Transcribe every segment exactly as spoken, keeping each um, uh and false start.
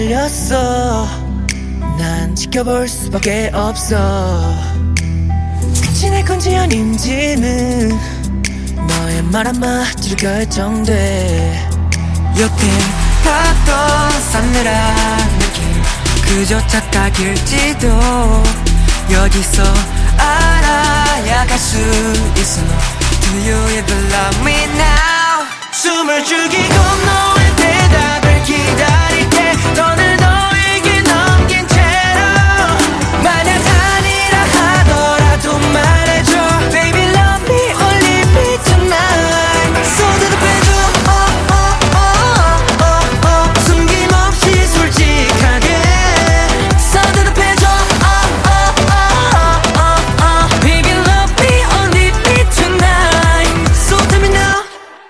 달렸어. 난 지켜볼 수밖에 없어. 끝이 날 건지 아닌지는 너의 말 한마디로 결정돼. 여긴 봤던 싸늘한 느낌 그저 착각일지도 여기서 알아야 갈 수 있어. Do you ever love me now? 숨을 죽이고 너의 대답을 기다릴 때 더는 너에게 넘긴 채로 만약 아니라 하더라도 말해줘. Baby love me or leave me tonight. 손 대답해줘. oh, oh, oh, oh, oh. 숨김없이 솔직하게 손 대답해줘. oh, oh, oh, oh, oh. Baby love me or leave me tonight. So tell me now.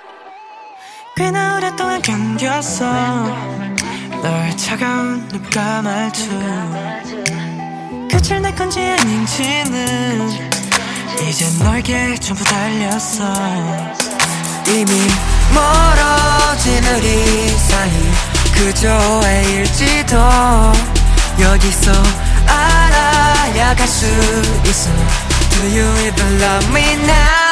꽤나 오랫동안 견뎠어 너의 차가운 눈과 말투. 끝을 낼 건지 아닌지는 이제 너에게 전부 달렸어. 이미 멀어진 우리 사이 그저 애일지도 여기서 알아야 갈 수 있어. Do you even love me now?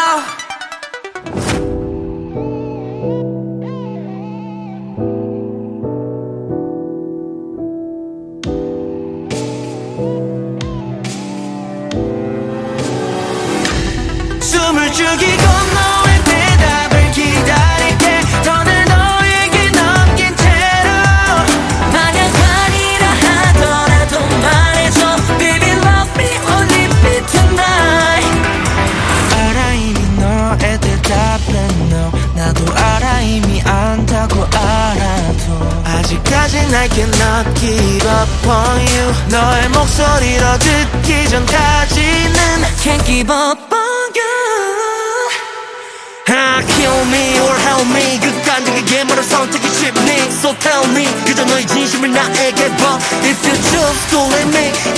숨을 죽이고 너의 대답을 기다릴 때 더는 너에게 넘긴 채로 만약 아니라 하더라도 말해줘. Baby love me or leave me tonight. 알아 이미 너의 대답은 no. 나도 알아 이미 안다고 알아도 아직까진 I cannot give up on you. 너의 목소리로 듣기 전까지는 Can't give up on you. Ah, kill me or help me. 극단적이게 뭐를 선택이 쉽니? So tell me 그저 너의 진심을 나에게 봐. If you choose to leave me